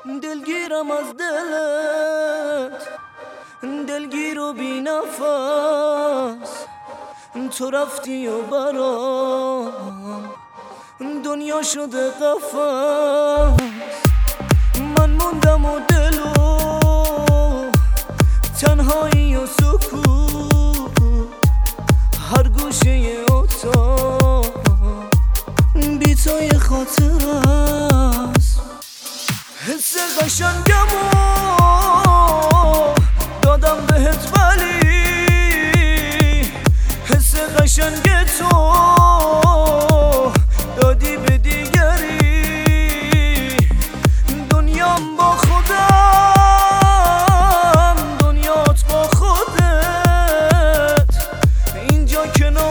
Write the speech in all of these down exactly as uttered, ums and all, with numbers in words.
دلگیرم از دلت، دلگیر و بی نفس. تو رفتی و برام دنیا شده قفس. من موندم و دل و تنهایی و سکوت، هر گوشه اتاق بی توی خاطر است. حس قشنگمو دادم بهت ولی حس قشنگ تو دادی به دیگری. دنیام با خودم، دنیات با خودت، اینجا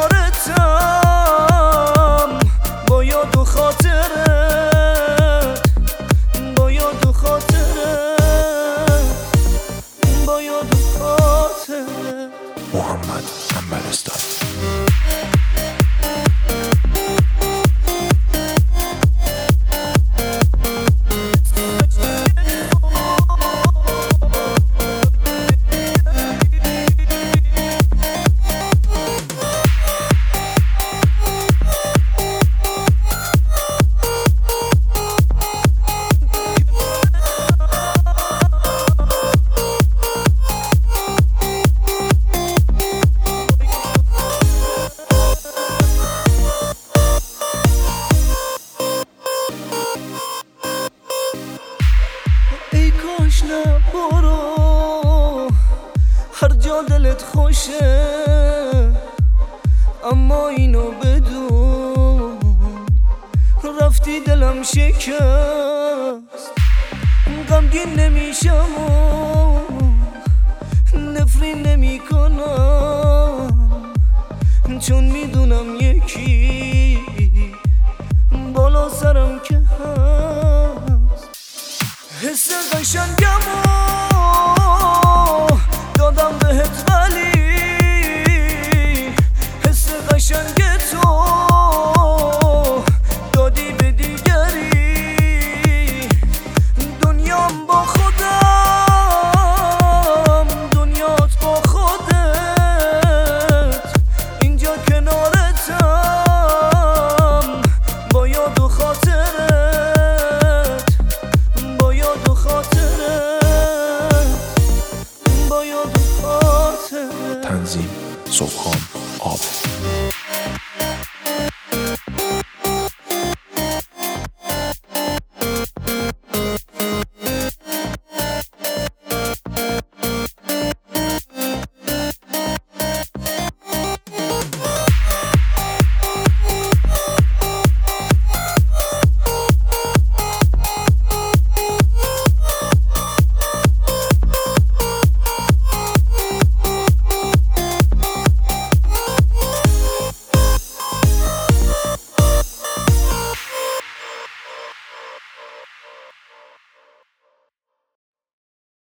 کنارتم با یاد و خاطرت، با یاد و خاطرت، با یاد و خاطرت. محمد عنبرستان. نه برو هر جا دلت خوشه، اما اینو بدون رفتی دلم شکست. غمگین نمیشم و نفرین نمی کنم، چون میدونم یکی بالا سرم که هست. حس قشنگمو